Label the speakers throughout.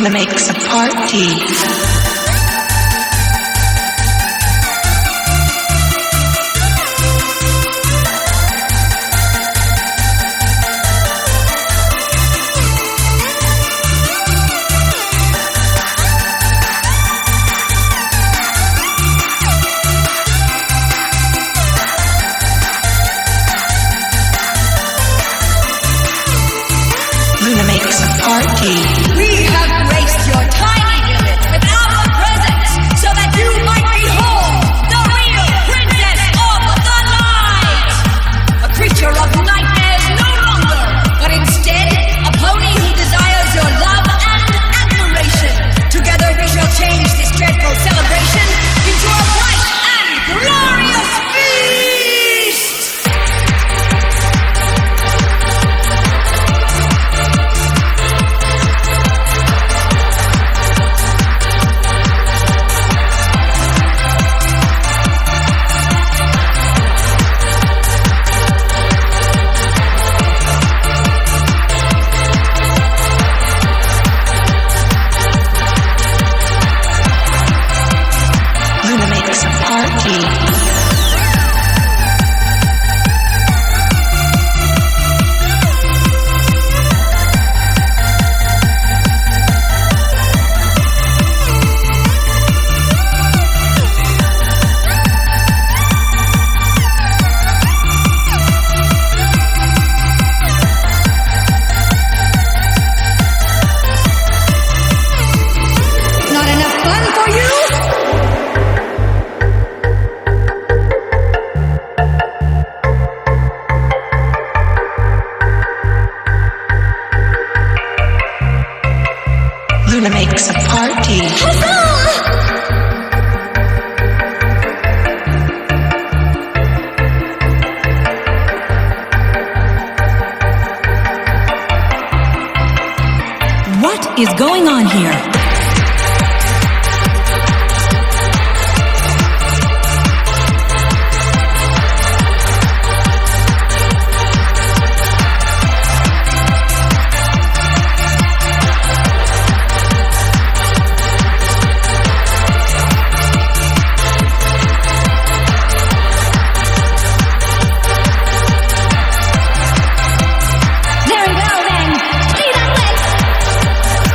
Speaker 1: Luna makes a party. Luna makes a party.
Speaker 2: We have graced your tiny village with our presence so that you might behold the real princess of the night. A creature of nightmares no longer, but instead a pony who desires your love and admiration. Together we shall change this dreadful celebration into a bright and glorious feast.
Speaker 1: Luna makes a party.
Speaker 2: Not enough fun for you?
Speaker 1: Luna makes a party.
Speaker 2: What is going on here? Very well then, speed up with.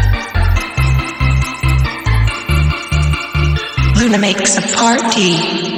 Speaker 1: Luna makes a party.